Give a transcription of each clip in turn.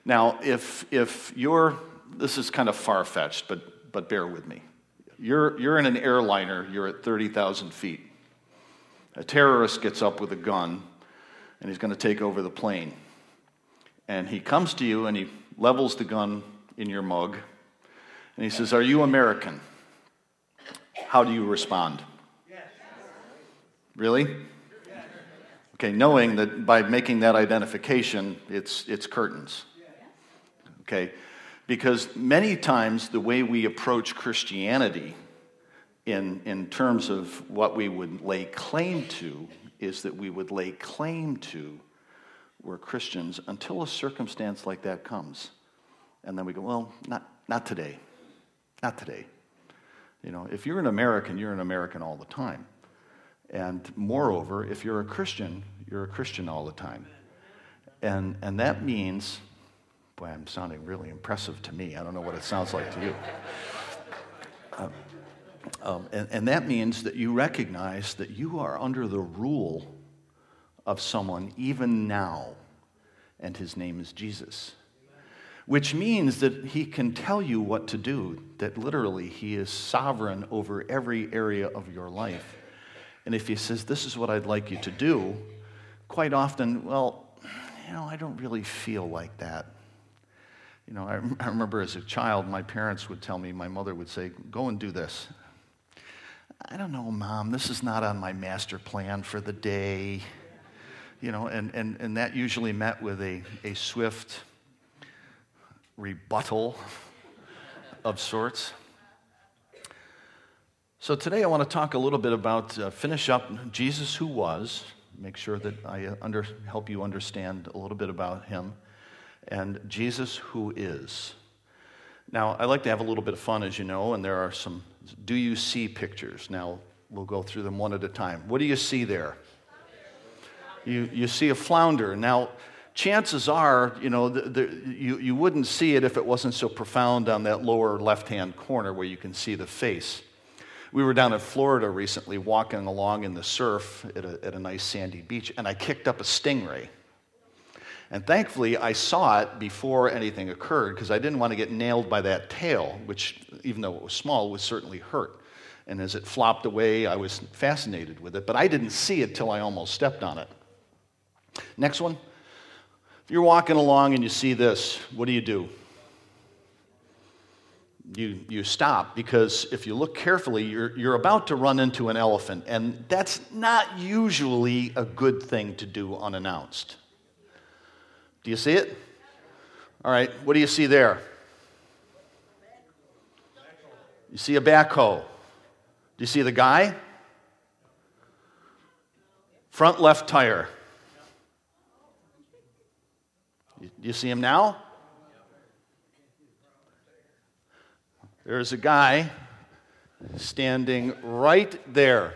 Now, if you're, this is kind of far-fetched, but bear with me. You're in an airliner, you're at 30,000 feet. A terrorist gets up with a gun, and he's going to take over the plane. And he comes to you, and he levels the gun in your mug, and he says, "Are you American?" How do you respond? Yes. Really? Yes. Okay, knowing that by making that identification, it's curtains. Okay, because many times the way we approach Christianity in terms of what we would lay claim to is that we would lay claim to we're Christians until a circumstance like that comes. And then we go, well, not today. Not today. You know, if you're an American all the time. And moreover, if you're a Christian all the time. And that means, boy, I'm sounding really impressive to me. I don't know what it sounds like to you. And that means that you recognize that you are under the rule of someone even now, and his name is Jesus. Which means that he can tell you what to do, that literally he is sovereign over every area of your life. And if he says, this is what I'd like you to do, quite often, well, I don't really feel like that. I remember as a child, my parents would tell me, my mother would say, go and do this. I don't know, Mom, this is not on my master plan for the day. And that usually met with a swift rebuttal of sorts. So today I want to talk a little bit about, finish up Jesus who was, make sure that I help you understand a little bit about him, and Jesus who is. Now, I like to have a little bit of fun, as you know, and there are some do you see pictures. Now, we'll go through them one at a time. What do you see there? You see a flounder. Now, chances are, you wouldn't see it if it wasn't so profound on that lower left-hand corner where you can see the face. We were down in Florida recently walking along in the surf at a nice sandy beach, and I kicked up a stingray. And thankfully, I saw it before anything occurred because I didn't want to get nailed by that tail, which, even though it was small, would certainly hurt. And as it flopped away, I was fascinated with it, but I didn't see it till I almost stepped on it. Next one. If you're walking along and you see this, what do? You stop, because if you look carefully, you're about to run into an elephant, and that's not usually a good thing to do unannounced. Do you see it? All right, what do you see there? You see a backhoe. Do you see the guy? Front left tire. Do you see him now? There's a guy standing right there.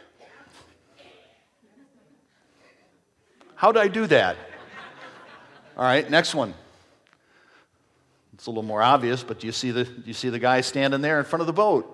How'd I do that? All right, next one. It's a little more obvious, but do you see the guy standing there in front of the boat?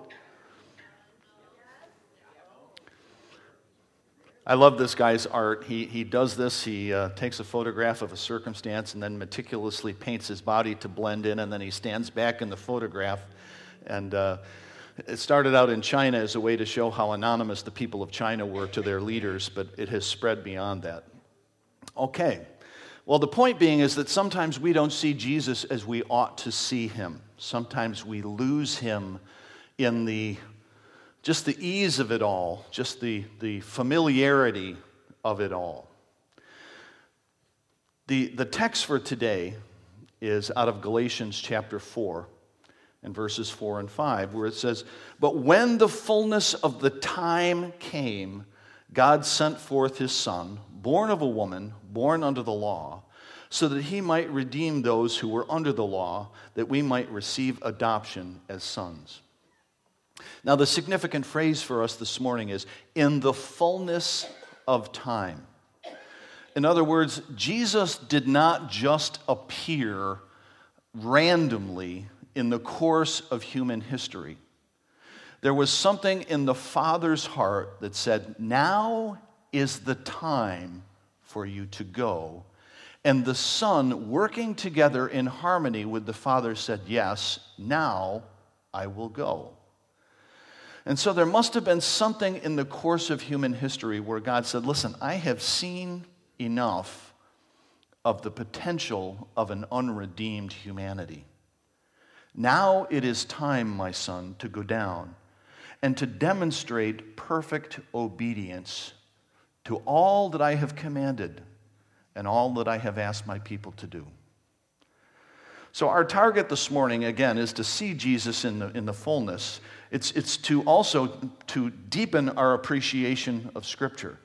I love this guy's art. He does this. He takes a photograph of a circumstance and then meticulously paints his body to blend in, and then he stands back in the photograph. And it started out in China as a way to show how anonymous the people of China were to their leaders, but it has spread beyond that. Okay. Well, the point being is that sometimes we don't see Jesus as we ought to see him. Sometimes we lose him in just the ease of it all, just the familiarity of it all. The text for today is out of Galatians chapter 4 and verses 4 and 5, where it says, "But when the fullness of the time came, God sent forth his Son, born of a woman, born under the law, so that he might redeem those who were under the law, that we might receive adoption as sons." Now, the significant phrase for us this morning is, in the fullness of time. In other words, Jesus did not just appear randomly in the course of human history. There was something in the Father's heart that said, now is the time for you to go And the Son, working together in harmony with the Father, said, yes, now I will go. And so there must have been something in the course of human history where God said, listen, I have seen enough of the potential of an unredeemed humanity. Now it is time, my son, to go down and to demonstrate perfect obedience to all that I have commanded and all that I have asked my people to do. So our target this morning, again, is to see Jesus in the fullness. It's to also to deepen our appreciation of Scripture.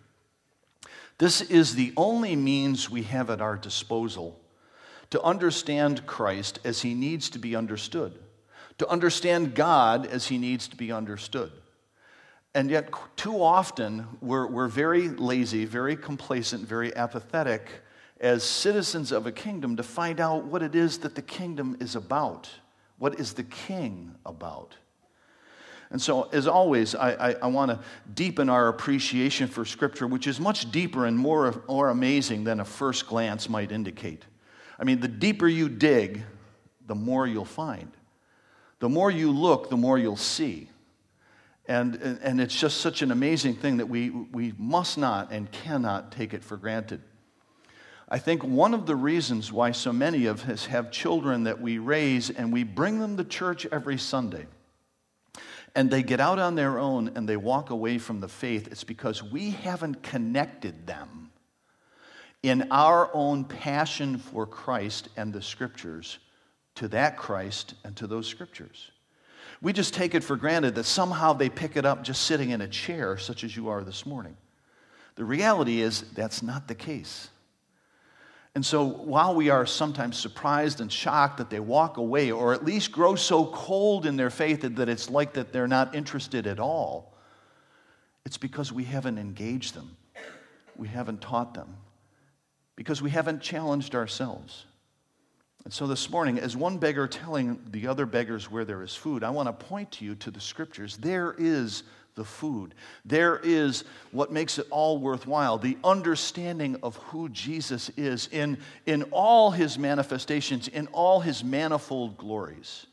This is the only means we have at our disposal to understand Christ as he needs to be understood, to understand God as he needs to be understood. And yet, too often, we're very lazy, very complacent, very apathetic as citizens of a kingdom to find out what it is that the kingdom is about. What is the king about? And so, as always, I want to deepen our appreciation for Scripture, which is much deeper and more amazing than a first glance might indicate. I mean, the deeper you dig, the more you'll find. The more you look, the more you'll see. And it's just such an amazing thing that we must not and cannot take it for granted. I think one of the reasons why so many of us have children that we raise and we bring them to church every Sunday, and they get out on their own and they walk away from the faith, it's because we haven't connected them in our own passion for Christ and the Scriptures to that Christ and to those Scriptures. We just take it for granted that somehow they pick it up just sitting in a chair, such as you are this morning. The reality is that's not the case. And so while we are sometimes surprised and shocked that they walk away or at least grow so cold in their faith that it's like that they're not interested at all, it's because we haven't engaged them. We haven't taught them. Because we haven't challenged ourselves. And so this morning, as one beggar telling the other beggars where there is food, I want to point to you to the Scriptures. There is the food. There is what makes it all worthwhile, the understanding of who Jesus is in all his manifestations, in all his manifold glories.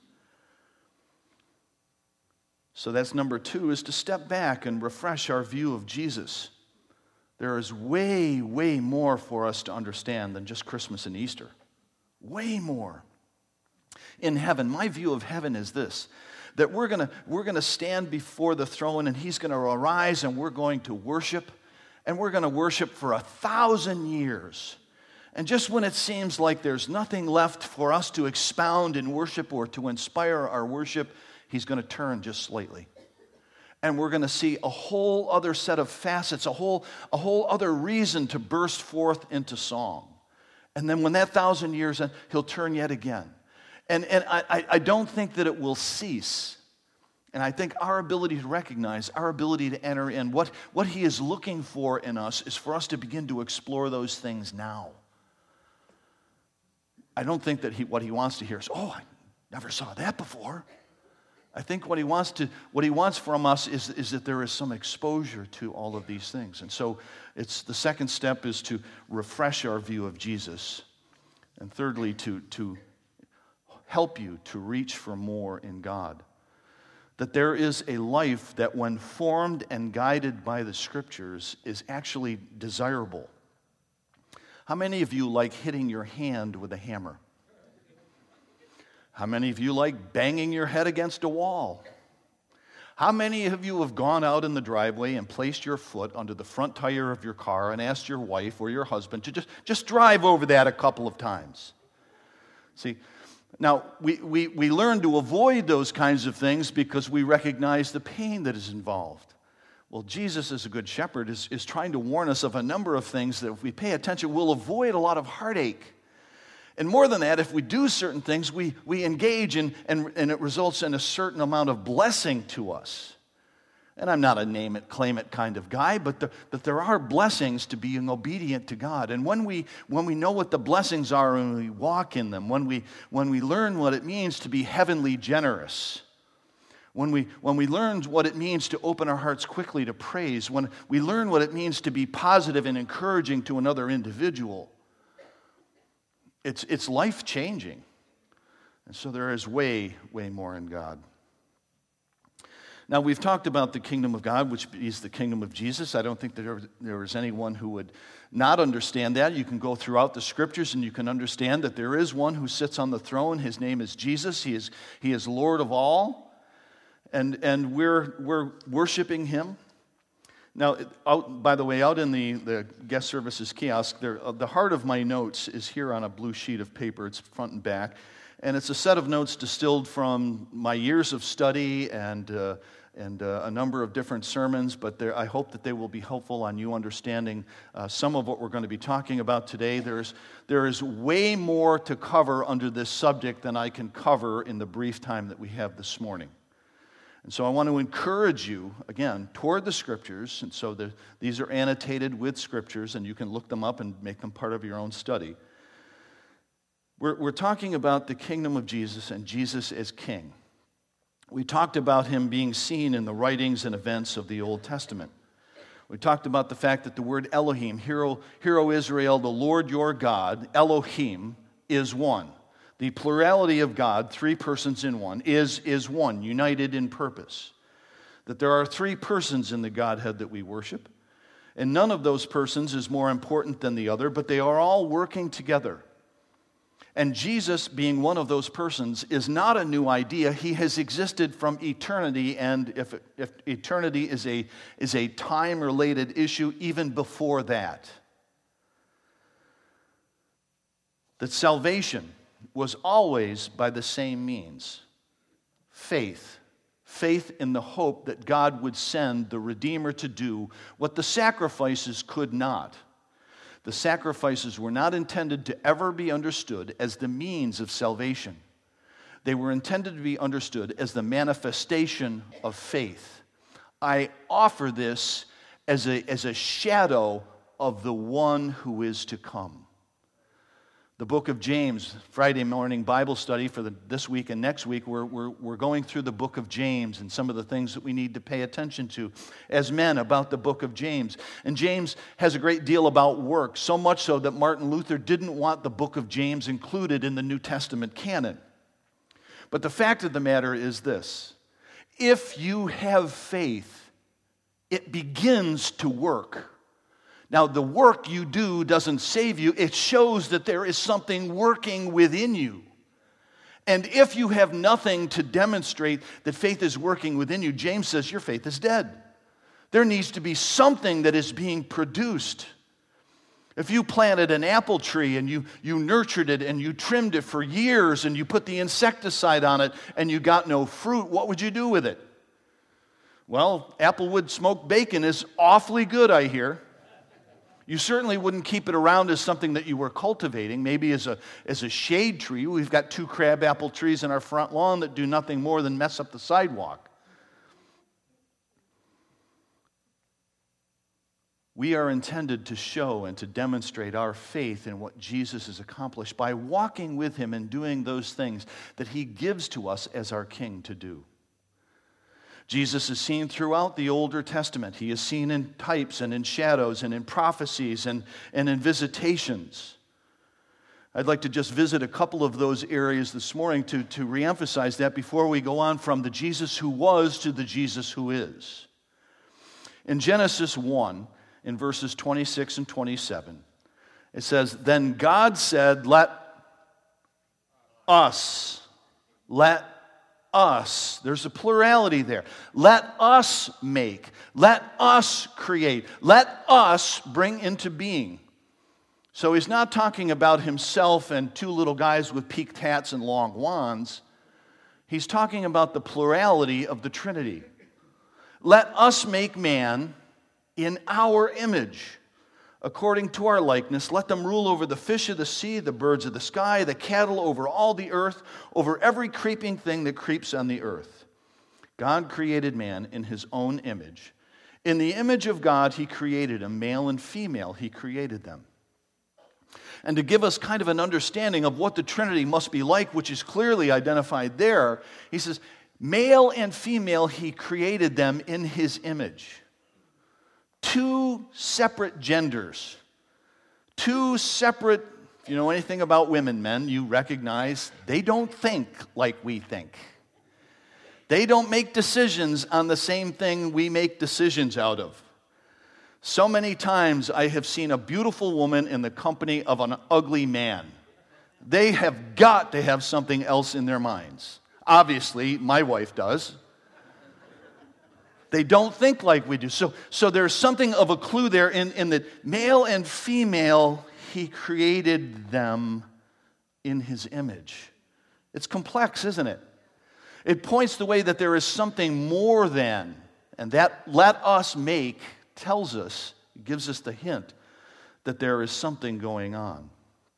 So that's number 2, is to step back and refresh our view of Jesus. There is way, way more for us to understand than just Christmas and Easter. Way more. In heaven, my view of heaven is this, that we're gonna stand before the throne and he's going to arise and we're going to worship, and we're going to worship for 1,000 years. And just when it seems like there's nothing left for us to expound in worship or to inspire our worship, he's going to turn just slightly. And we're going to see a whole other set of facets, a whole other reason to burst forth into song. And then when that 1,000 years end, he'll turn yet again. And I don't think that it will cease. And I think our ability to recognize, our ability to enter in, what he is looking for in us is for us to begin to explore those things now. I don't think that what he wants to hear is, oh, I never saw that before. I think what he wants from us is that there is some exposure to all of these things. And so it's the second step is to refresh our view of Jesus. And thirdly, to help you to reach for more in God. That there is a life that when formed and guided by the Scriptures is actually desirable. How many of you like hitting your hand with a hammer? How many of you like banging your head against a wall? How many of you have gone out in the driveway and placed your foot under the front tire of your car and asked your wife or your husband to just drive over that a couple of times? See, now we learn to avoid those kinds of things because we recognize the pain that is involved. Well, Jesus, as a good shepherd, is trying to warn us of a number of things that if we pay attention, we'll avoid a lot of heartache. And more than that, if we do certain things, we engage and it results in a certain amount of blessing to us. And I'm not a name it, claim it kind of guy, but there are blessings to being obedient to God. And when we know what the blessings are and we walk in them, when we learn what it means to be heavenly generous, when we learn what it means to open our hearts quickly to praise, when we learn what it means to be positive and encouraging to another individual, it's life-changing. And so there is way, way more in God. Now, we've talked about the kingdom of God, which is the kingdom of Jesus. I don't think that there is anyone who would not understand that. You can go throughout the scriptures and you can understand that there is one who sits on the throne. His name is Jesus. He is Lord of all. And we're worshiping him. Now, by the way, out in the guest services kiosk, the heart of my notes is here on a blue sheet of paper. It's front and back. And it's a set of notes distilled from my years of study and a number of different sermons, but I hope that they will be helpful on you understanding some of what we're going to be talking about today. There is way more to cover under this subject than I can cover in the brief time that we have this morning. And so I want to encourage you, again, toward the Scriptures, and so these are annotated with Scriptures, and you can look them up and make them part of your own study. We're talking about the kingdom of Jesus and Jesus as king. We talked about him being seen in the writings and events of the Old Testament. We talked about the fact that the word Elohim, Hear, O Israel, the Lord your God, Elohim, is one. The plurality of God, three persons in one, is one, united in purpose. That there are three persons in the Godhead that we worship, and none of those persons is more important than the other, but they are all working together. And Jesus, being one of those persons, is not a new idea. He has existed from eternity, and if eternity is a time-related issue, even before that. That salvation was always by the same means. Faith. Faith in the hope that God would send the Redeemer to do what the sacrifices could not. The sacrifices were not intended to ever be understood as the means of salvation. They were intended to be understood as the manifestation of faith. I offer this as a shadow of the one who is to come. The book of James, Friday morning Bible study for this week and next week, we're going through the book of James and some of the things that we need to pay attention to as men about the book of James. And James has a great deal about work, so much so that Martin Luther didn't want the book of James included in the New Testament canon. But the fact of the matter is this: if you have faith, it begins to work. Now, the work you do doesn't save you. It shows that there is something working within you. And if you have nothing to demonstrate that faith is working within you, James says your faith is dead. There needs to be something that is being produced. If you planted an apple tree and you nurtured it and you trimmed it for years and you put the insecticide on it and you got no fruit, what would you do with it? Well, applewood smoked bacon is awfully good, I hear. You certainly wouldn't keep it around as something that you were cultivating, maybe as a shade tree. We've got 2 crabapple trees in our front lawn that do nothing more than mess up the sidewalk. We are intended to show and to demonstrate our faith in what Jesus has accomplished by walking with him and doing those things that he gives to us as our King to do. Jesus is seen throughout the Older Testament. He is seen in types and in shadows and in prophecies and in visitations. I'd like to just visit a couple of those areas this morning to reemphasize that before we go on from the Jesus who was to the Jesus who is. In Genesis 1, in verses 26 and 27, it says, "Then God said, let us, there's a plurality there. Let us make, let us create, let us bring into being." So he's not talking about himself and 2 little guys with peaked hats and long wands. He's talking about the plurality of the Trinity. Let us make man in our image, according to our likeness. Let them rule over the fish of the sea, the birds of the sky, the cattle, over all the earth, over every creeping thing that creeps on the earth. God created man in his own image. In the image of God, he created him, male and female, he created them. And to give us kind of an understanding of what the Trinity must be like, which is clearly identified there, he says, male and female, he created them in his image. 2 separate genders, 2 separate If you know anything about women, men, you recognize they don't think like we think. They don't make decisions on the same thing we make decisions out of. So many times I have seen a beautiful woman in the company of an ugly man. They have got to have something else in their minds. Obviously, my wife does. They don't think like we do. So there's something of a clue there in that male and female, he created them in his image. It's complex, isn't it? It points the way that there is something more than, and that let us make tells us, gives us the hint that there is something going on.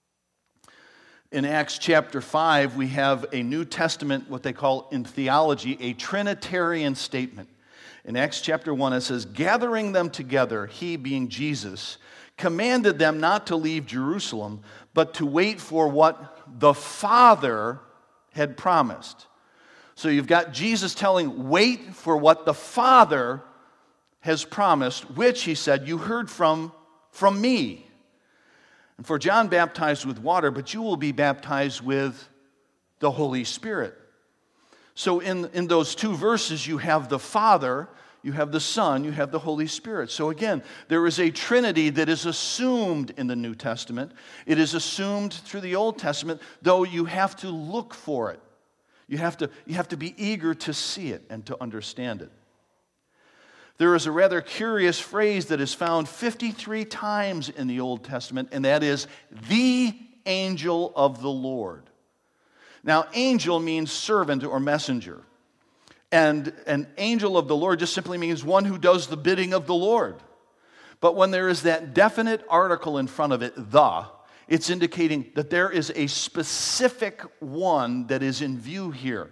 In Acts chapter 5, we have a New Testament, what they call in theology, a Trinitarian statement. In Acts chapter 1, it says, gathering them together, he being Jesus, commanded them not to leave Jerusalem, but to wait for what the Father had promised. So you've got Jesus telling, wait for what the Father has promised, which, he said, you heard from me. And for John baptized with water, but you will be baptized with the Holy Spirit. So in those two verses, you have the Father, you have the Son, you have the Holy Spirit. So again, there is a Trinity that is assumed in the New Testament. It is assumed through the Old Testament, though you have to look for it. You have to be eager to see it and to understand it. There is a rather curious phrase that is found 53 times in the Old Testament, and that is, the angel of the Lord. Now, angel means servant or messenger. And an angel of the Lord just simply means one who does the bidding of the Lord. But when there is that definite article in front of it, it's indicating that there is a specific one that is in view here.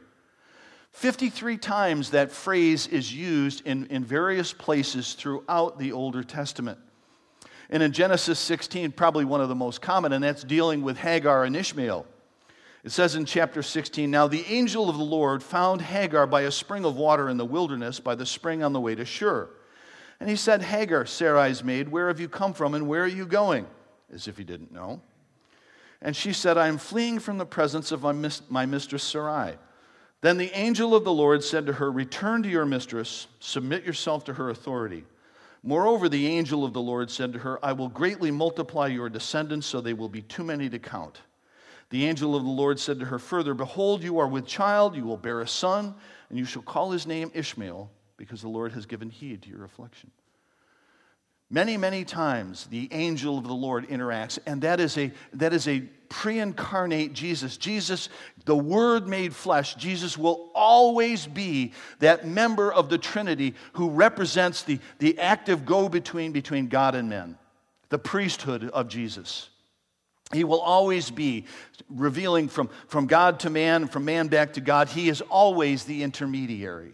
53 times that phrase is used in various places throughout the Older Testament. And in Genesis 16, probably one of the most common, and that's dealing with Hagar and Ishmael. It says in chapter 16, now the angel of the Lord found Hagar by a spring of water in the wilderness, by the spring on the way to Shur. And he said, Hagar, Sarai's maid, where have you come from and where are you going? As if he didn't know. And she said, I am fleeing from the presence of my mistress Sarai. Then the angel of the Lord said to her, return to your mistress, submit yourself to her authority. Moreover, the angel of the Lord said to her, I will greatly multiply your descendants, so they will be too many to count. The angel of the Lord said to her further, behold, you are with child, you will bear a son, and you shall call his name Ishmael, because the Lord has given heed to your affliction. Many, many times the angel of the Lord interacts, and that is a pre-incarnate Jesus. Jesus, the Word made flesh, Jesus will always be that member of the Trinity who represents the active go-between between God and men, the priesthood of Jesus. He will always be revealing from God to man, from man back to God. He is always the intermediary.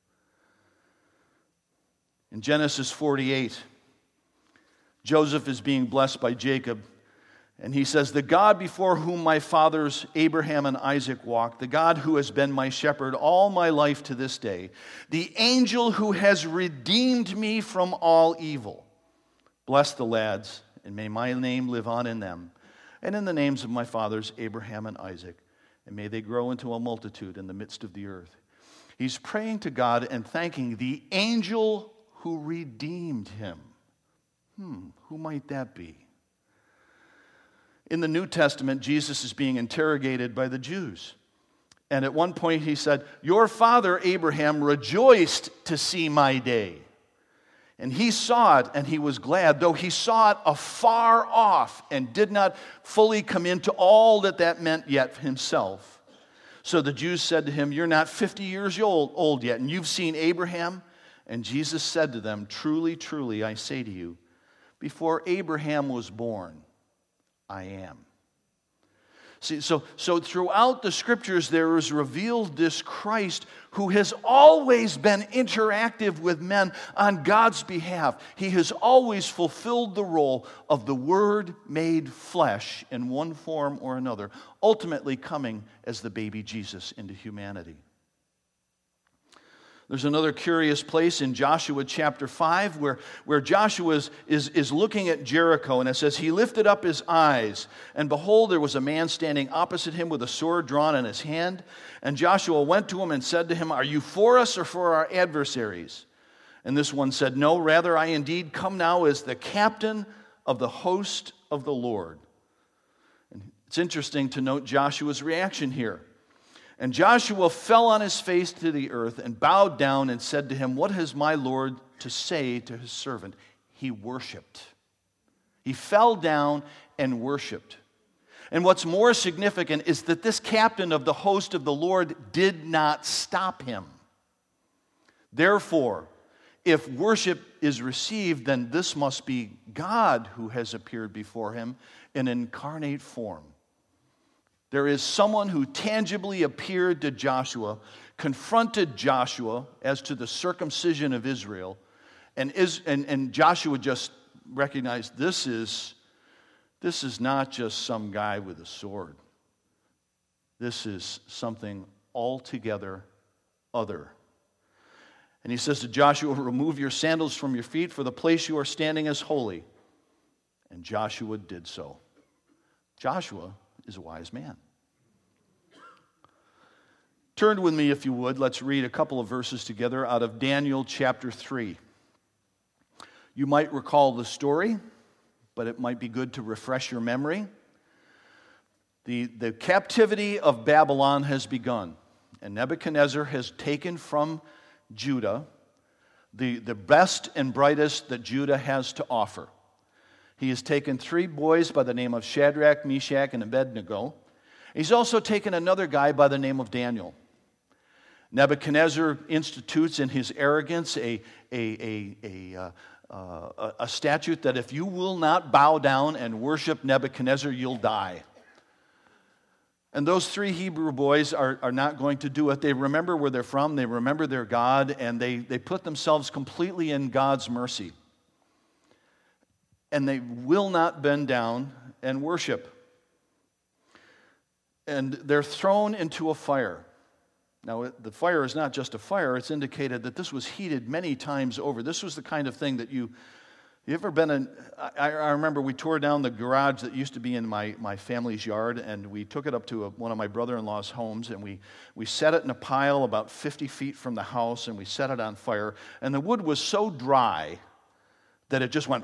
In Genesis 48, Joseph is being blessed by Jacob, and he says, the God before whom my fathers Abraham and Isaac walked, the God who has been my shepherd all my life to this day, the angel who has redeemed me from all evil. Bless the lads, and may my name live on in them, and in the names of my fathers Abraham and Isaac, and may they grow into a multitude in the midst of the earth. He's praying to God and thanking the angel who redeemed him. Who might that be? In the New Testament, Jesus is being interrogated by the Jews. And at one point he said, your father Abraham rejoiced to see my day. And he saw it and he was glad, though he saw it afar off and did not fully come into all that meant yet himself. So the Jews said to him, you're not 50 years old yet, and you've seen Abraham? And Jesus said to them, truly, truly, I say to you, before Abraham was born, I am. See, so throughout the Scriptures, there is revealed this Christ who has always been interactive with men on God's behalf. He has always fulfilled the role of the Word made flesh in one form or another, ultimately coming as the baby Jesus into humanity. There's another curious place in Joshua chapter 5 where Joshua is looking at Jericho, and it says, he lifted up his eyes, and behold, there was a man standing opposite him with a sword drawn in his hand. And Joshua went to him and said to him, are you for us or for our adversaries? And this one said, no, rather I indeed come now as the captain of the host of the Lord. And it's interesting to note Joshua's reaction here. And Joshua fell on his face to the earth and bowed down and said to him, what has my Lord to say to his servant? He worshiped. He fell down and worshiped. And what's more significant is that this captain of the host of the Lord did not stop him. Therefore, if worship is received, then this must be God who has appeared before him in incarnate form. There is someone who tangibly appeared to Joshua, confronted Joshua as to the circumcision of Israel, and Joshua just recognized this is not just some guy with a sword. This is something altogether other. And he says to Joshua, remove your sandals from your feet, for the place you are standing is holy. And Joshua did so. Joshua is a wise man. Turn with me, if you would. Let's read a couple of verses together out of Daniel chapter 3. You might recall the story, but it might be good to refresh your memory. The captivity of Babylon has begun, and Nebuchadnezzar has taken from Judah the best and brightest that Judah has to offer. He has taken 3 boys by the name of Shadrach, Meshach, and Abednego. He's also taken another guy by the name of Daniel. Nebuchadnezzar institutes in his arrogance a statute that if you will not bow down and worship Nebuchadnezzar, you'll die. And those 3 Hebrew boys are not going to do it. They remember where they're from, they remember their God, and they put themselves completely in God's mercy. And they will not bend down and worship. And they're thrown into a fire. Now, the fire is not just a fire, it's indicated that this was heated many times over. This was the kind of thing that you ever been in? I remember we tore down the garage that used to be in my family's yard, and we took it up to one of my brother-in-law's homes, and we set it in a pile about 50 feet from the house, and we set it on fire. And the wood was so dry that it just went,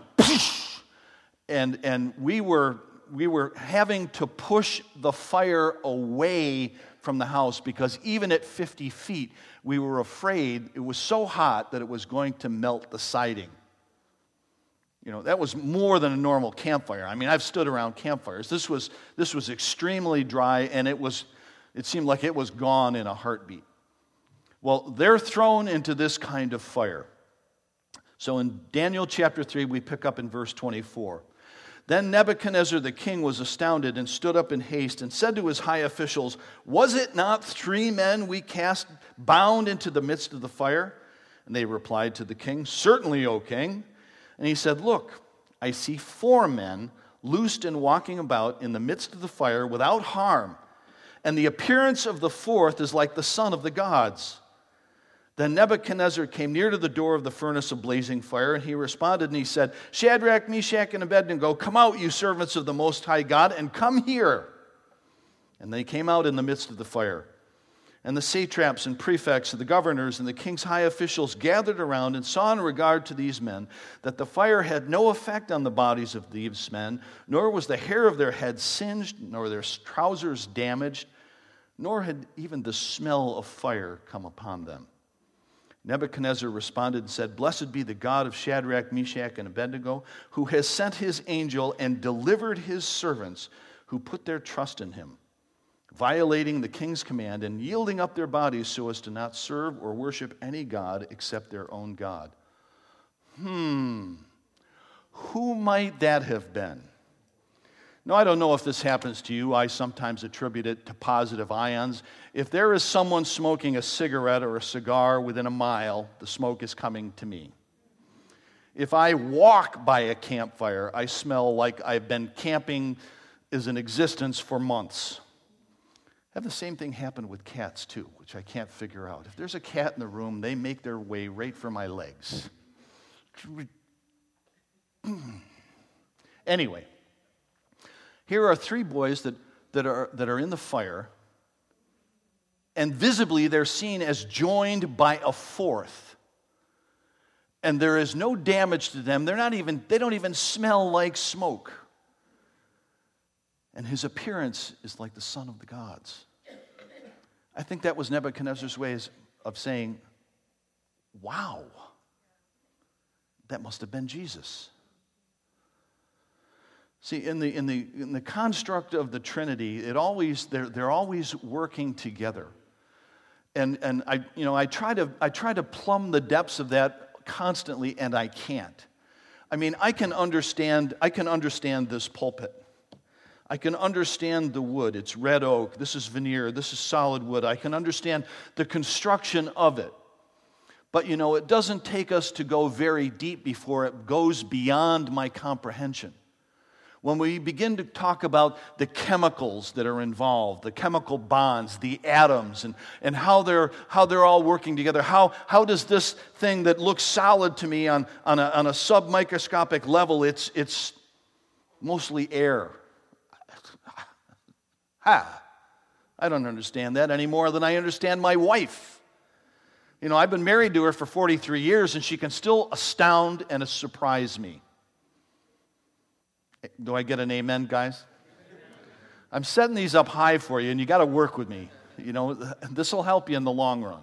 and we were having to push the fire away from the house because even at 50 feet, we were afraid it was so hot that it was going to melt the siding. You know, that was more than a normal campfire. I mean, I've stood around campfires. This was extremely dry, and it seemed like it was gone in a heartbeat. Well, they're thrown into this kind of fire. So in Daniel chapter 3, we pick up in verse 24. Then Nebuchadnezzar the king was astounded and stood up in haste and said to his high officials, "Was it not 3 men we cast bound into the midst of the fire?" And they replied to the king, "Certainly, O king." And he said, "Look, I see 4 men loosed and walking about in the midst of the fire without harm, and the appearance of the 4th is like the son of the gods." Then Nebuchadnezzar came near to the door of the furnace of blazing fire, and he responded and he said, "Shadrach, Meshach, and Abednego, come out, you servants of the Most High God, and come here." And they came out in the midst of the fire. And the satraps and prefects and the governors and the king's high officials gathered around and saw in regard to these men that the fire had no effect on the bodies of these men, nor was the hair of their heads singed, nor their trousers damaged, nor had even the smell of fire come upon them. Nebuchadnezzar responded and said, "Blessed be the God of Shadrach, Meshach, and Abednego, who has sent his angel and delivered his servants who put their trust in him, violating the king's command and yielding up their bodies so as to not serve or worship any god except their own God." Who might that have been? Now, I don't know if this happens to you. I sometimes attribute it to positive ions. If there is someone smoking a cigarette or a cigar within a mile, the smoke is coming to me. If I walk by a campfire, I smell like I've been camping as an existence for months. have the same thing happen with cats too, which I can't figure out. If there's a cat in the room, they make their way right for my legs. Anyway, here are three boys that are in the fire, and visibly they're seen as joined by a fourth. And there is no damage to them. They don't even smell like smoke. And his appearance is like the Son of the gods. I think that was Nebuchadnezzar's ways of saying, wow, that must have been Jesus. See, in the construct of the Trinity, they're always working together. And I try to plumb the depths of that constantly, and I can't. I mean, I can understand this pulpit. I can understand the wood. It's red oak. This is veneer. This is solid wood. I can understand the construction of it. But, it doesn't take us to go very deep before it goes beyond my comprehension. When we begin to talk about the chemicals that are involved, the chemical bonds, the atoms, and how they're all working together, how does this thing that looks solid to me on a submicroscopic level, it's mostly air. I don't understand that any more than I understand my wife. I've been married to her for 43 years, and she can still astound and surprise me. Do I get an amen, guys? I'm setting these up high for you, and you got to work with me. This will help you in the long run.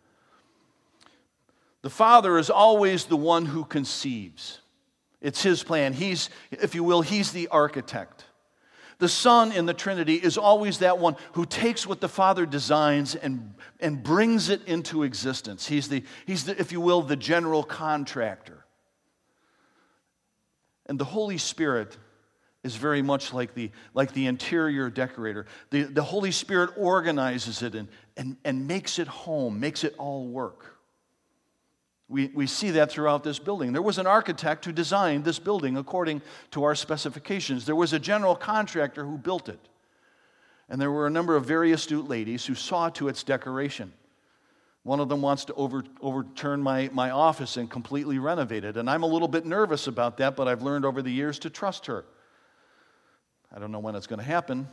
The Father is always the one who conceives. It's His plan. He's the architect. The Son in the Trinity is always that one who takes what the Father designs and brings it into existence. He's the, if you will, the general contractor. And the Holy Spirit is very much like the interior decorator. The Holy Spirit organizes it and makes it home, makes it all work. We see that throughout this building. There was an architect who designed this building according to our specifications. There was a general contractor who built it. And there were a number of very astute ladies who saw to its decoration. One of them wants to overturn my office and completely renovate it. And I'm a little bit nervous about that, but I've learned over the years to trust her. I don't know when it's going to happen.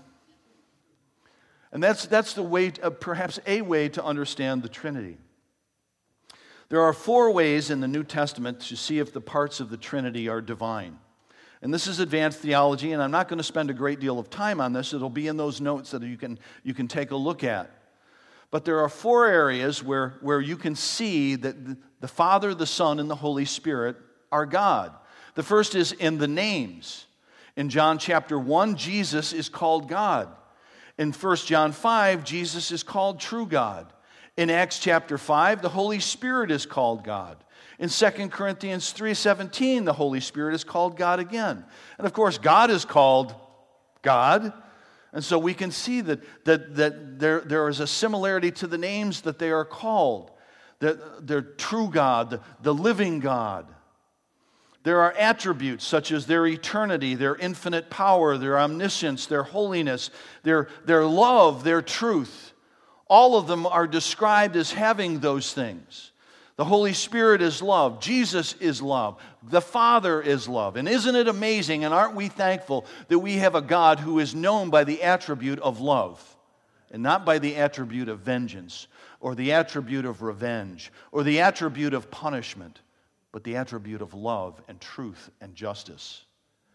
And that's the way, perhaps a way to understand the Trinity. There are 4 ways in the New Testament to see if the parts of the Trinity are divine. And this is advanced theology, and I'm not going to spend a great deal of time on this. It'll be in those notes that you can take a look at. But there are 4 areas where you can see that the Father, the Son, and the Holy Spirit are God. The first is in the names. In John chapter 1, Jesus is called God. In 1 John 5, Jesus is called true God. In Acts chapter 5, the Holy Spirit is called God. In 2 Corinthians 3:17, the Holy Spirit is called God again. And of course, God is called God. And so we can see that there is a similarity to the names that they are called. They're true God, the living God. There are attributes such as their eternity, their infinite power, their omniscience, their holiness, their love, their truth. All of them are described as having those things. The Holy Spirit is love. Jesus is love. The Father is love. And isn't it amazing, and aren't we thankful that we have a God who is known by the attribute of love and not by the attribute of vengeance or the attribute of revenge or the attribute of punishment, but the attribute of love and truth and justice.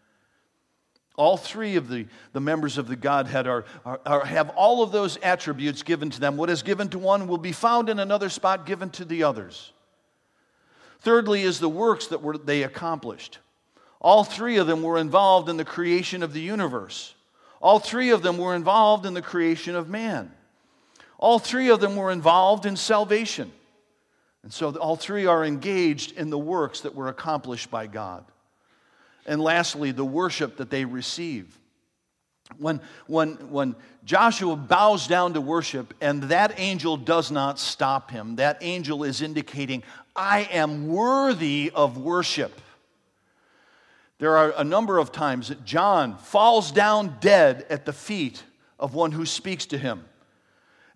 All 3 of the members of the Godhead have all of those attributes given to them. What is given to one will be found in another spot given to the others. Thirdly is the works that they accomplished. All 3 of them were involved in the creation of the universe. All 3 of them were involved in the creation of man. All 3 of them were involved in salvation. And so all 3 are engaged in the works that were accomplished by God. And lastly, the worship that they receive. When Joshua bows down to worship and that angel does not stop him, that angel is indicating, I am worthy of worship. There are a number of times that John falls down dead at the feet of one who speaks to him.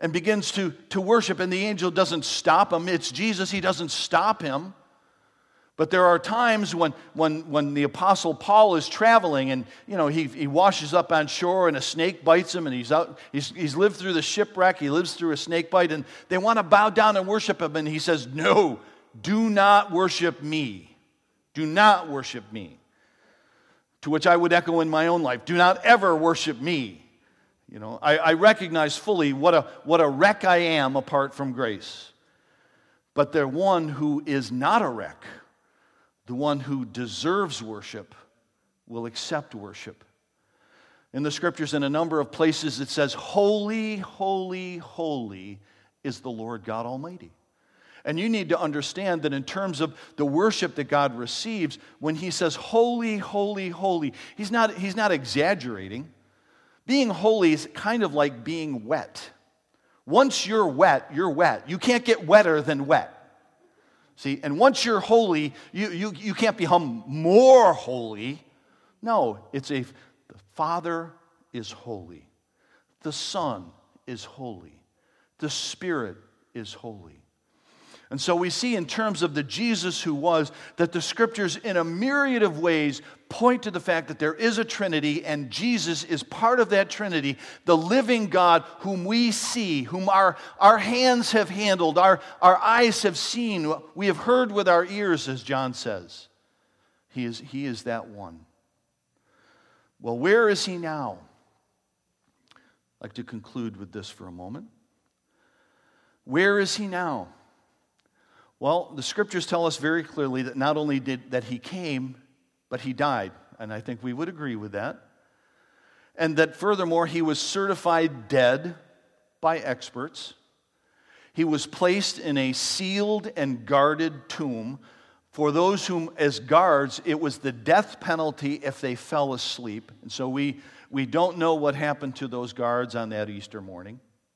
and begins to worship, and the angel doesn't stop him. It's Jesus, he doesn't stop him. But there are times when the Apostle Paul is traveling and, he washes up on shore and a snake bites him and he's lived through the shipwreck, he lives through a snake bite, and they want to bow down and worship him, and he says, no, do not worship me. Do not worship me. To which I would echo in my own life, do not ever worship me. I recognize fully what a wreck I am apart from grace. But the one who is not a wreck, the one who deserves worship, will accept worship. In the scriptures, in a number of places, it says, holy, holy, holy is the Lord God Almighty. And you need to understand that in terms of the worship that God receives, when he says holy, holy, holy, he's not exaggerating. Being holy is kind of like being wet. Once you're wet, you're wet. You can't get wetter than wet. See, and once you're holy, you can't become more holy. No, the Father is holy. The Son is holy. The Spirit is holy. And so we see in terms of the Jesus who was, that the scriptures in a myriad of ways point to the fact that there is a Trinity, and Jesus is part of that Trinity, the living God whom we see, whom our hands have handled, our eyes have seen, we have heard with our ears, as John says. He is that one. Well, where is he now? I'd like to conclude with this for a moment. Where is he now? Well, the scriptures tell us very clearly that not only that he came, but he died. And I think we would agree with that. And that furthermore, he was certified dead by experts. He was placed in a sealed and guarded tomb. For those whom, as guards, it was the death penalty if they fell asleep. And so we don't know what happened to those guards on that Easter morning.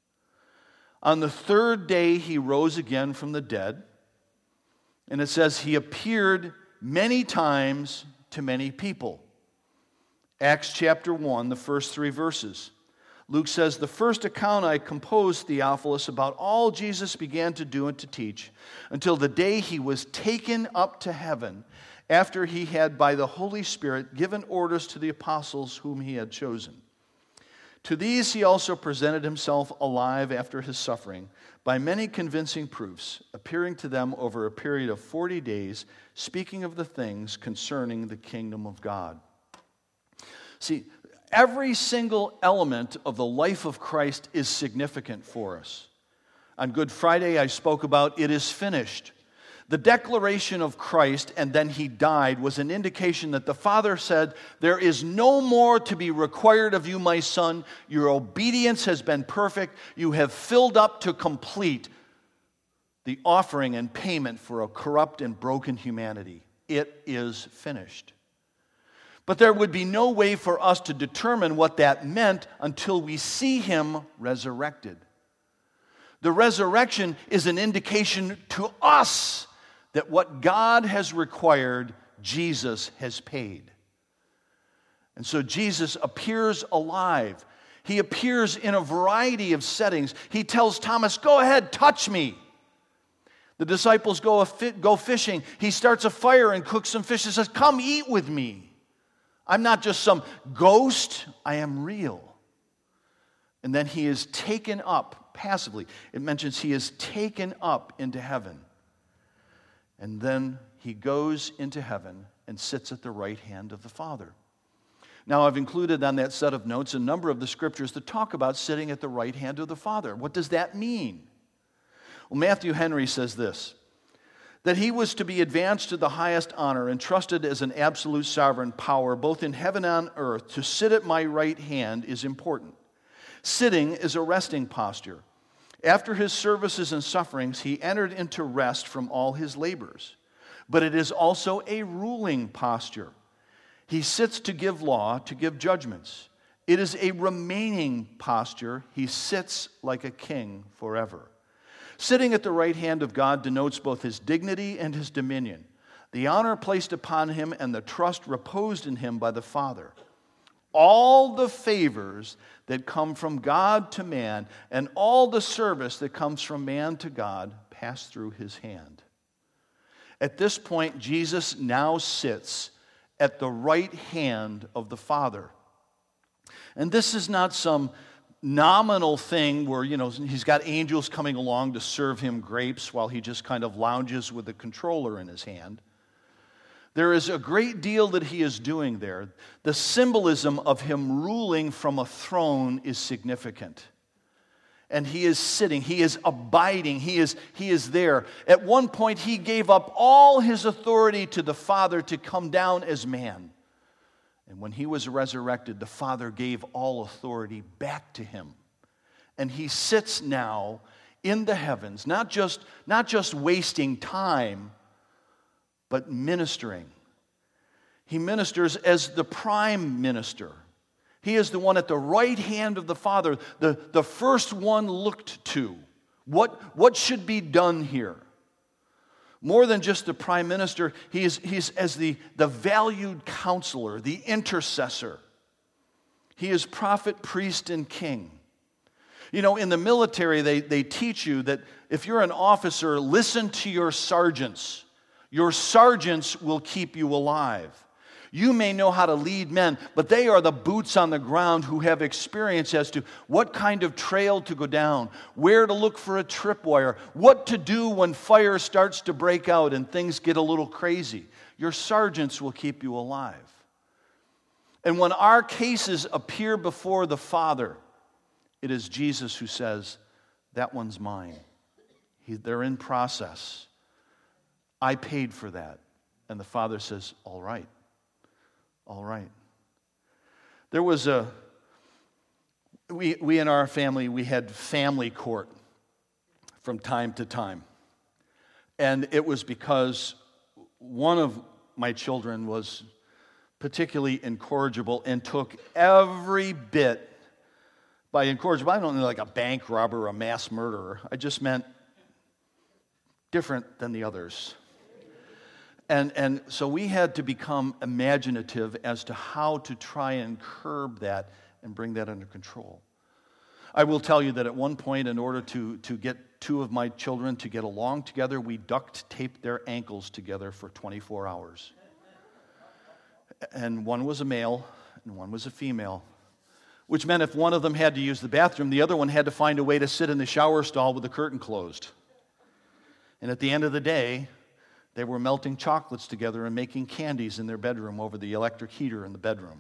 On the third day, he rose again from the dead. And it says he appeared many times to many people. Acts chapter 1, the first 3 verses. Luke says, the first account I composed, Theophilus, about all Jesus began to do and to teach, until the day he was taken up to heaven, after he had by the Holy Spirit given orders to the apostles whom he had chosen. To these he also presented himself alive after his suffering, by many convincing proofs, appearing to them over a period of 40 days, speaking of the things concerning the kingdom of God. See, every single element of the life of Christ is significant for us. On Good Friday, I spoke about it is finished. The declaration of Christ, and then he died, was an indication that the Father said, there is no more to be required of you, my Son. Your obedience has been perfect. You have filled up to complete the offering and payment for a corrupt and broken humanity. It is finished. But there would be no way for us to determine what that meant until we see him resurrected. The resurrection is an indication to us that what God has required, Jesus has paid. And so Jesus appears alive. He appears in a variety of settings. He tells Thomas, go ahead, touch me. The disciples go fishing. He starts a fire and cooks some fish and says, come eat with me. I'm not just some ghost, I am real. And then he is taken up passively. It mentions he is taken up into heaven. And then he goes into heaven and sits at the right hand of the Father. Now, I've included on that set of notes a number of the scriptures that talk about sitting at the right hand of the Father. What does that mean? Well, Matthew Henry says this, that he was to be advanced to the highest honor, entrusted as an absolute sovereign power, both in heaven and on earth. To sit at my right hand is important. Sitting is a resting posture. After his services and sufferings, he entered into rest from all his labors. But it is also a ruling posture. He sits to give law, to give judgments. It is a remaining posture. He sits like a king forever. Sitting at the right hand of God denotes both his dignity and his dominion, the honor placed upon him and the trust reposed in him by the Father. all the favors that come from God to man and all the service that comes from man to God pass through his hand. At this point, Jesus now sits at the right hand of the Father. And this is not some nominal thing where, he's got angels coming along to serve him grapes while he just kind of lounges with a controller in his hand. There is a great deal that he is doing there. The symbolism of him ruling from a throne is significant. And he is sitting, he is abiding, he is there. At one point, he gave up all his authority to the Father to come down as man. And when he was resurrected, the Father gave all authority back to him. And he sits now in the heavens, not just wasting time, but ministering. He ministers as the prime minister. He is the one at the right hand of the Father, the first one looked to. What should be done here? More than just the prime minister, he's as the valued counselor, the intercessor. He is prophet, priest, and king. In the military, they teach you that if you're an officer, listen to your sergeants. Your sergeants will keep you alive. You may know how to lead men, but they are the boots on the ground who have experience as to what kind of trail to go down, where to look for a tripwire, what to do when fire starts to break out and things get a little crazy. Your sergeants will keep you alive. And when our cases appear before the Father, it is Jesus who says, that one's mine. They're in process. I paid for that. And the Father says, all right. All right. There was we in our family, we had family court from time to time. And it was because one of my children was particularly incorrigible and took every bit. By incorrigible, I don't mean like a bank robber or a mass murderer. I just meant different than the others. And so we had to become imaginative as to how to try and curb that and bring that under control. I will tell you that at one point, in order to get two of my children to get along together, we duct taped their ankles together for 24 hours. And one was a male and one was a female, which meant if one of them had to use the bathroom, the other one had to find a way to sit in the shower stall with the curtain closed. And at the end of the day, they were melting chocolates together and making candies in their bedroom over the electric heater in the bedroom.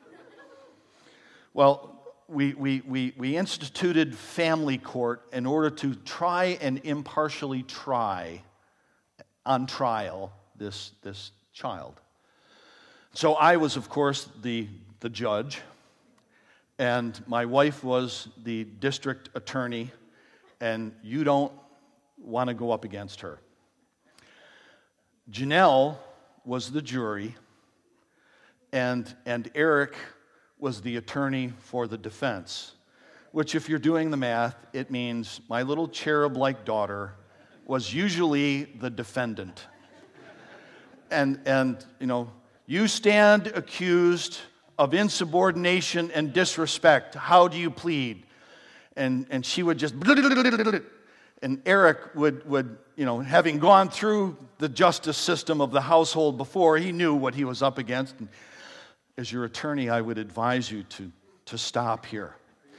Well, we instituted family court in order to try and impartially try on trial this child. So I was, of course, the judge, and my wife was the district attorney, and you don't want to go up against her. Janelle was the jury, and Eric was the attorney for the defense, which, if you're doing the math, it means my little cherub-like daughter was usually the defendant. And you stand accused of insubordination and disrespect. How do you plead? And she would just... And Eric would, having gone through the justice system of the household before, he knew what he was up against. And as your attorney, I would advise you to stop here.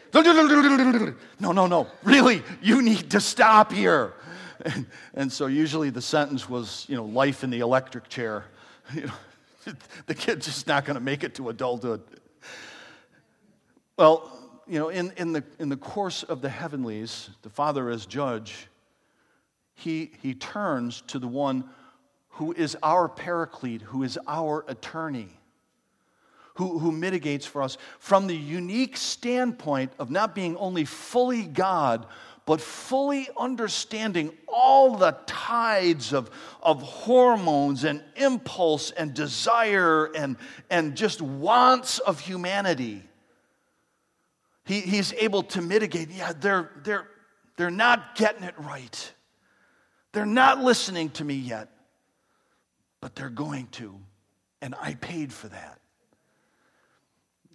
No, really, you need to stop here. And so usually the sentence was, life in the electric chair. The kid's just not going to make it to adulthood. Well, in the course of the heavenlies, the Father as judge, he turns to the one who is our paraclete, who is our attorney, who mitigates for us from the unique standpoint of not being only fully God, but fully understanding all the tides of hormones and impulse and desire and just wants of humanity. He's able to mitigate. Yeah, they're not getting it right. They're not listening to me yet, but they're going to, and I paid for that.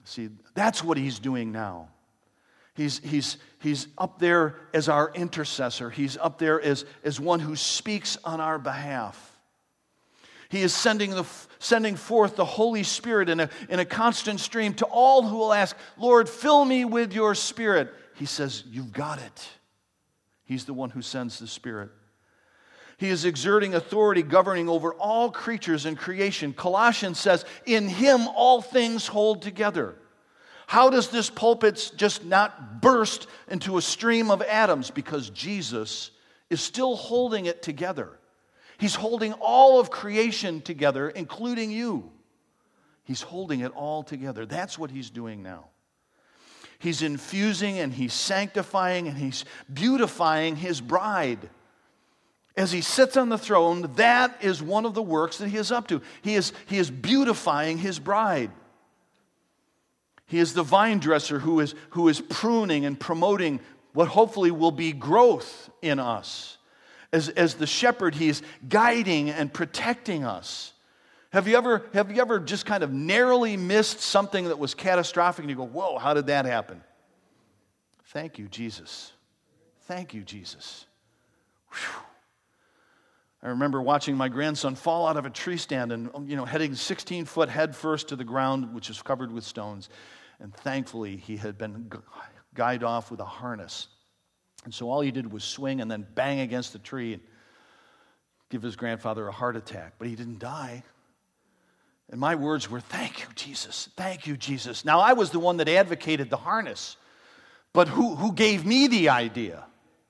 See, that's what he's doing now. He's up there as our intercessor. He's up there as one who speaks on our behalf. He is sending forth the Holy Spirit in a constant stream to all who will ask, Lord, fill me with your Spirit. He says, you've got it. He's the one who sends the Spirit. He is exerting authority, governing over all creatures in creation. Colossians says, in him all things hold together. How does this pulpit just not burst into a stream of atoms? Because Jesus is still holding it together. He's holding all of creation together, including you. He's holding it all together. That's what he's doing now. He's infusing and he's sanctifying and he's beautifying his bride. As he sits on the throne, that is one of the works that he is up to. He is beautifying his bride. He is the vine dresser who is pruning and promoting what hopefully will be growth in us. As the shepherd, he is guiding and protecting us. Have you ever just kind of narrowly missed something that was catastrophic and you go, whoa, how did that happen? Thank you, Jesus. Thank you, Jesus. Whew. I remember watching my grandson fall out of a tree stand and, heading 16 foot head first to the ground, which is covered with stones. And thankfully, he had been guyed off with a harness. And so all he did was swing and then bang against the tree and give his grandfather a heart attack. But he didn't die. And my words were, thank you, Jesus. Thank you, Jesus. Now, I was the one that advocated the harness. But who gave me the idea?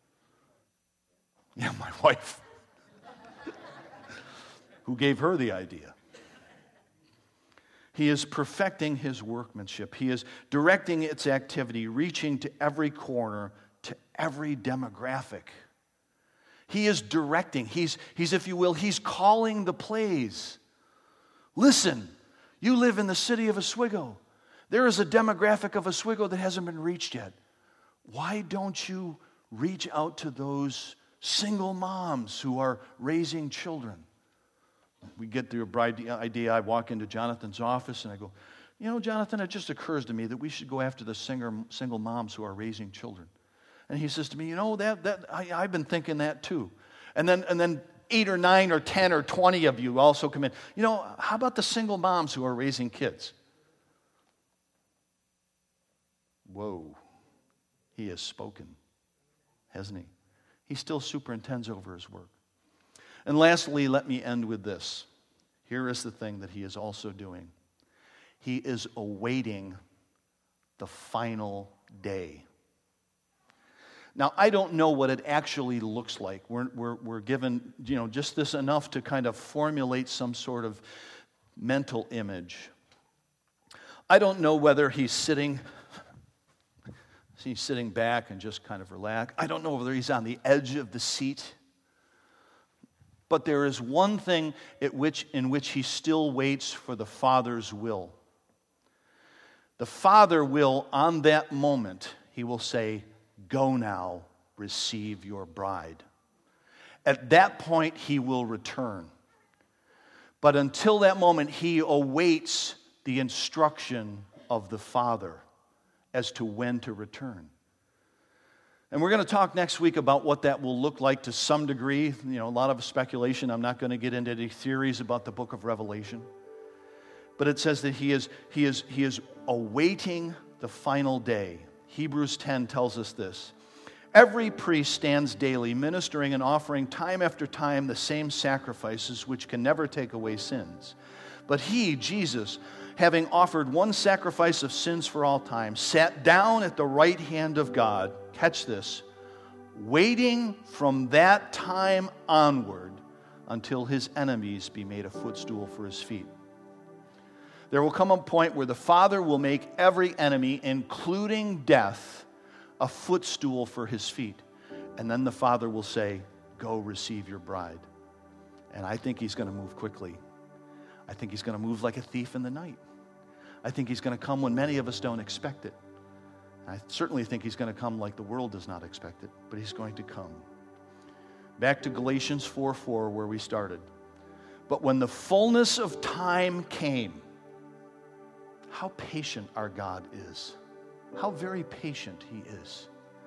Yeah, my wife. Who gave her the idea? He is perfecting his workmanship. He is directing its activity, reaching to every corner, to every demographic. He is directing. He's if you will, he's calling the plays. Listen, you live in the city of Oswego. There is a demographic of Oswego that hasn't been reached yet. Why don't you reach out to those single moms who are raising children? We get the idea. I walk into Jonathan's office and I go, Jonathan, it just occurs to me that we should go after the single moms who are raising children. And he says to me, I've been thinking that too. And then 8 or 9 or 10 or 20 of you also come in. How about the single moms who are raising kids? Whoa, he has spoken, hasn't he? He still superintends over his work. And lastly, let me end with this. Here is the thing that he is also doing. He is awaiting the final day. Now, I don't know what it actually looks like. We're given, just this enough to kind of formulate some sort of mental image. I don't know whether he's sitting back and just kind of relaxed. I don't know whether he's on the edge of the seat. But there is one thing in which he still waits for the Father's will. The Father will, on that moment, he will say, go now, receive your bride. At that point, he will return. But until that moment, he awaits the instruction of the Father as to when to return. And we're going to talk next week about what that will look like to some degree. A lot of speculation. I'm not going to get into any theories about the book of Revelation. But it says that he is awaiting the final day. Hebrews 10 tells us this. Every priest stands daily, ministering and offering time after time the same sacrifices which can never take away sins. But he, Jesus, having offered one sacrifice of sins for all time, sat down at the right hand of God, catch this, waiting from that time onward until his enemies be made a footstool for his feet. There will come a point where the Father will make every enemy, including death, a footstool for his feet. And then the Father will say, go receive your bride. And I think he's going to move quickly. I think he's going to move like a thief in the night. I think he's going to come when many of us don't expect it. I certainly think he's going to come like the world does not expect it, but he's going to come. Back to Galatians 4:4, where we started. But when the fullness of time came, how patient our God is. How very patient he is.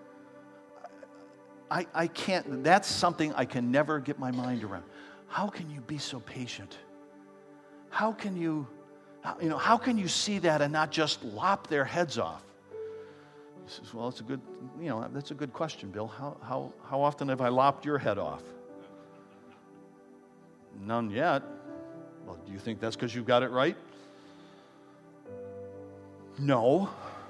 I can't, that's something I can never get my mind around. How can you be so patient? How can you see that and not just lop their heads off? He says, well, that's a good question, Bill. How often have I lopped your head off? None yet. Well, do you think that's because you've got it right? No.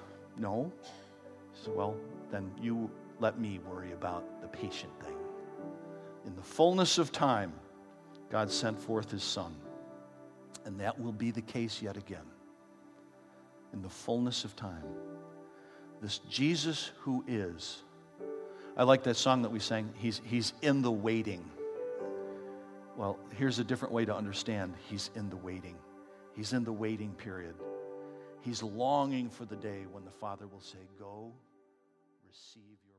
So, well, then you let me worry about the patient thing. In the fullness of time, God sent forth his Son. And that will be the case yet again. In the fullness of time. This Jesus who is. I like that song that we sang, He's in the waiting. Well, here's a different way to understand. He's in the waiting. He's in the waiting period. He's longing for the day when the Father will say, go, receive your